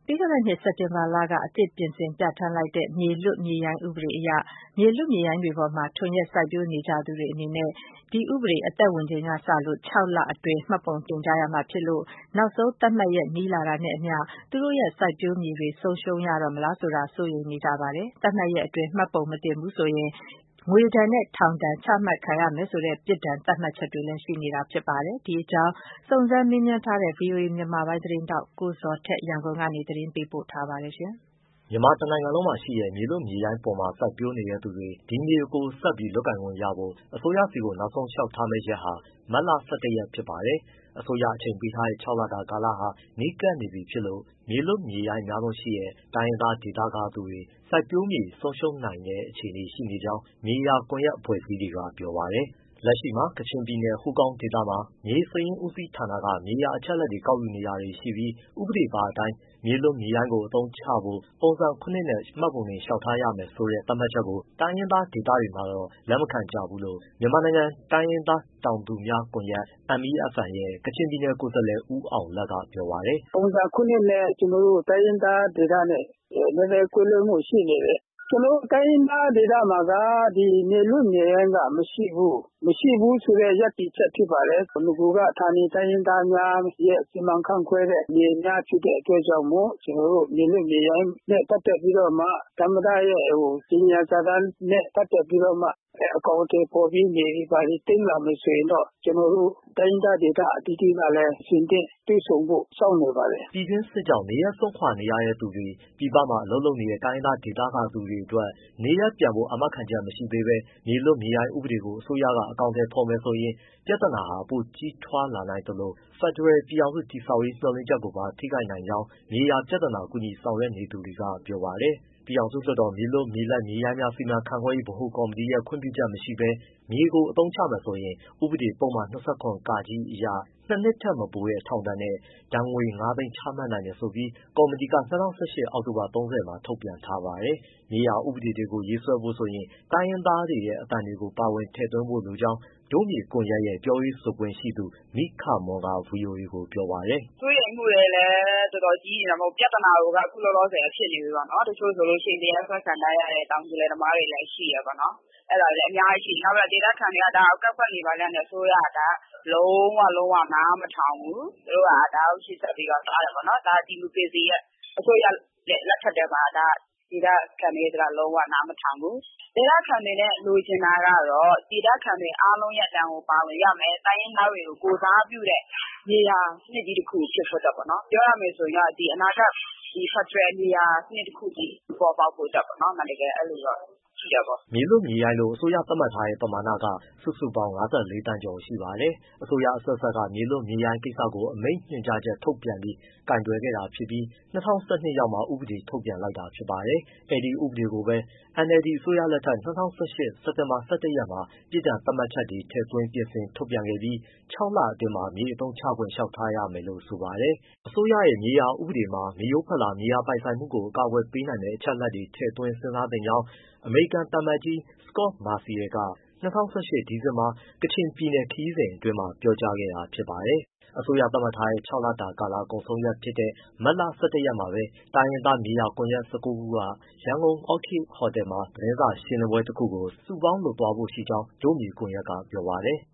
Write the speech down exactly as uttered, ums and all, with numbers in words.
ပြီးခဲ့တဲ့နှစ်စက်တင်ဘာလကအသစ်ပြင်ဆင်ပြဌာန်းလိုက်တဲ့မြေလွတ်မြေရိုင်းဥပဒေအရမြေလွတ်မြေရိုင်းတွေပေါ်မှာထွန်ရက်စိုက်ပျိုးနေကြသူတွေအနေနဲ့ဒီဥပဒေအသက်ဝင်ချိန်ကစလို့ခြောက်လအတွင်းမှတ်ပုံတင်ကြရမှာဖြစ်လို့နောက်ဆုံးသတ်မှတ်ရက်နီးလာတာနဲ့အမျှသူတို့ရဲ့စိုက်ပျိုးမြေတွေဆုံးရှုံးရတော့မလားဆိုတာစိုးရိမ်နေကြပါတယ်။သတ်မှတ်ရက်အတွင်းမှတ်ပုံမတင်ဘူးဆိုရင်ငွေဒဏ်နဲ့ထောင်ဒဏ်ချမှတ်ခံရမယ်ဆိုတဲ့ပြစ်ဒဏ်သတ်မှတ်ချက်တွေလည်းရှိနေတာဖြစ်ပါတယ်။ဒီအကြောင်းစုံစမ်းမေးမြန်းထားတဲ့ ဗွီအိုအေမြန်မာပိုင်းသတင်းထောက်ကိုဇော်ထက်ရန်ကုန်ကနေသတင်းပေးပို့ထားပါတယ်ရှင်။မြန်မာတနိုင်ငံလုံးမှာရှိတဲ့မြေလွတ်မြေရိုင်းပေါ်မှာစိုက်ပျိုးနေတဲ့သူတွေဒီမြေကိုဆက်ပြီးလုပ်ကိုင်ခွင့်ရဖို့အစိုးရစီကိုနောက်ဆုံးလျှောက်ထားမယ့်ရက်ဟာမတ်လ၁၁ရက်ဖြစ်ပါတယ်။အစိုးရအချိန်ပေးထားတဲ့ခြောက်လတာကာလဟာနီးကပ်နေပြီဖြစ်လို့မြေလွတ်မြေရိုင်းအများဆုံးရှိတဲ့တိုင်းရင်းသားဒေသကသူတွေစိုက်ပျိုးမြေဆုံးရှုံးနိုင်တဲ့အခြေအနေရှိနေကြောင်းမြေယာကွန်ရက်အဖွဲ့အစည်းတွေကပြောပါတယ်။လက်ရှိမှာကချင်ပြည်နယ်ဟူးကောင်းဒေသမှာမြေစာရင်းဦးစီးဌာနကမြေယာအချက်အလက်တွေကောက်ယူနေတာတွေရှိပြီးဥပဒေပါအတိုင်းမြေလွတ်မြေရိုင်းကိုအသုံးချဖို့ပုံစံခုနှစ်နဲ့မှတ်ပုံတင်လျှောက်ထားရမယ်ဆိုတဲ့သတ်မှတ်ချက်ကိုတိုင်းရင်းသားဒေသတွေမှာတော့လက်မခံကြဘူးလို့မြန်မာနိုင်ငံတိုင်းရင်းသားတောင်သူများကွန်ရက် M E F N ရဲ့ကချင်ပြည်နယ်ကိုယ်စားလှယ်ဦးအောင်လတ်ကပြောပါတယ်။ပုံစံခုနှစ်နဲ့ကျွန်တော်တို့တိုင်းရင်းသားဒေသနဲ့နည်းနည်းကွဲလွဲမှုရှိနေတယ်။ကျွန်တော်တိုင်းရင်းသားဒေသမှာကဒီမြေလွတ်မြေရိုင်းကမရှိဘူးမရှိဘူးဆိုတဲ့ရပ်တည်ချက်ဖြစ်ပါတယ်။လူကူကဌာနေတိုင်းရင်းသားများရဲ့စီမံခန့်ခွဲတဲ့မြေများဖြစ်တဲ့အတွက်ကြောင့်မို့ကျွန်တော်တို့မြေလွတ်မြေရိုင်းနဲ့ပတ်သက်ပြီးတော့မှသမ္မတရဲ့ဟိုစီနီယာစာတမ်းနဲ့ပတ်သက်ပြီးတော့မှအကောင့်တွေပေါ်ပြီးနေပါလိမ့်တင်လာမယ်ဆိုရင်တော့ကျွန်တော်တို့တိုင်းဒေသအသီးသီးကလည်းရှင်တဲ့တွေ့ဆုံဖို့စောင့်နေပါတယ်ပြည်တွင်းစစ်ကြောင့်နေရဆုံးခွာနေရတဲ့သူတွေပြည်ပမှာအလုပ်လုပ်နေတဲ့တိုင်းဒေသဒေသကသူတွေအတွက်နေရပြန်ဖို့အမခံချက်မရှိသေးပဲမြေလွတ်မြေရိုင်းဥပဒေကိုအစိုးရကအကောင့်ထဲပေါ်မယ်ဆိုရင်ပြဿနာဟာပိုကြီးထွားလာနိုင်တယ်လို့ဖက်ဒရယ်ပြည်အောင်စုတည်ဆောက်ရေးမျှော်လင့်ချက်ကိုပါထိခိုက်နိုင်ကြောင်းမြေယာပြဿနာကူညီဆောင်ရွက်နေသူတွေကပြောပါတယ်။ပြည်အောင်စုလွှတ်တော်မြေလွတ်မြေလပ်မြေရိုင်းများစီမံခန့်ခွဲရေးဗဟိုကော်မတီရဲ့ခွင့်ပြုချက်မရှိဘဲမြေကိုအသုံးချမယ်ဆိုရင်ဥပဒေပုံမှန်၂၇ (က) အရနှစ်နှစ်ထက်မပိုတဲ့ထောင်ဒဏ်နဲ့ဒဏ်ငွေငါးသိန်းချမှတ်နိုင်တယ်ဆိုပြီးကော်မတီက၂၀၁၈အောက်တိုဘာ၃၀မှာထုတ်ပြန်ထားပါတယ်။မြေယာဥပဒေတွေကိုရေးဆွဲဖို့ဆိုရင်တိုင်းရင်းသားတွေရဲ့အသံတွေကိုပါဝင်ထည့်သွင်းဖို့လိုကြောင်းဒို့မြေကွန်ရက်ရဲ့ပြောရေးဆိုခွင့်ရှိသူမိခမွန်က ဗွီအိုအေကိုပြောပါတယ်။စိုးရိမ်မှုတွေလည်းတော်တော်ကြီးနေတာမဟုတ်ပြဿနာကအခုလောလောဆယ်ဖြစ်နေပြီပေါ့နော်။တချို့ဆိုလို့ရှိရင်တရားစွဲခံထားရတဲ့တောင်သူလယ်သမားတွေလည်းရှိရပါတော့။အဲ့ဒါလည်းအများကြီးရှိနောက်ပြီးဒေသခံတွေကဒါအကောက်ခွက်နေပါလေနဲ့ဆိုရတာလုံးဝလုံးဝနားမထောင်ဘူးသူတို့ကဒါကိုရှိဆက်ပြီးတော့တားတယ်ပေါ့နော်ဒါဒီမိုကရေစီရဲ့အစိုးရလက်ထက်ထဲမှာဒါဒေသခံတွေကလုံးဝနားမထောင်ဘူးဒေသခံတွေနဲ့လိုချင်တာကတော့ဒေသခံတွေအားလုံးရဲ့တန်ကိုပါဝင်ရမယ်တိုင်းရင်းသားတွေကိုကိုစားပြုတဲ့နေရာနှစ်ကြီးတစ်ခုဖြစ်ဖို့တော့ပေါ့နော်ပြောရမယ်ဆိုရင်ဒီအနာဂတ်ဒီဖက်ဒရယ်နေရာနှစ်တစ်ခုကြီးပေါ်ပေါက်ဖို့တော့ပေါ့နော်တကယ်အဲ့လိုတော့မြေလွတ်မြေရိုင်းလို့အစိုးရသတ်မှတ်ထားတဲ့ပမာဏကစုစုပေါင်း၅၄တန်ကျော်ရှိပါတယ်။အစိုးရအဆက်ဆက်ကမြေလွတ်မြေရိုင်းကိစ္စကိုအမိန့်ညွှန်ကြားချက်ထုတ်ပြန်ပြီးကင်တွယ်ခဲ့တာဖြစ်ပြီး၂၀၁၂ရောက်မှာဥပဒေထုတ်ပြန်လိုက်တာဖြစ်ပါတယ်။အဲဒီဥပဒေကိုပဲ N L D အစိုးရလက်ထက်၂၀၁၈စက်တင်ဘာ၁၁ရက်မှာပြည်ထောင်သတ်မှတ်ချက်တွေထည့်သွင်းပြင်ဆင်ထုတ်ပြန်ခဲ့ပြီးခြောက်လအတွင်းမှာမြေအသုံးချခွင့်လျှောက်ထားရမယ်လို့ဆိုပါတယ်။အစိုးရရဲ့မြေယာဥပဒေမှာမြေရိုးဖလာမြေယာပိုင်ဆိုင်မှုကိုအကာအကွယ်ပေးနိုင်တဲ့အချက်အလက်တွေထည့်သွင်းစဉ်းစားသင့်ကြောင်းအမေရိကန်သံအမတ်ကြီး Scot Marciel က၂၀၁၈ဒီဇင်ဘာကချင်ပြည်နယ်ခရီးစဉ်အတွင်းမှာပြောကြားခဲ့တာဖြစ်ပါတယ်။အစိုးရသတ်မှတ်ထားတဲ့ခြောက်လတာကာလကုန်ဆုံးရက်ဖြစ်တဲ့မတ်လ၁၁ရက်မှာပဲတိုင်းရင်းသားမြေယာကွန်ရက်၁၉ခုကရန်ကုန် Orchid ဟိုတယ်မှာသတင်းစာရှင်းလင်းပွဲတစ်ခုကိုစုပေါင်းလုပ်သွားဖို့ရှိကြောင်းဒို့မြေကွန်ရက်ကပြောပါတယ်။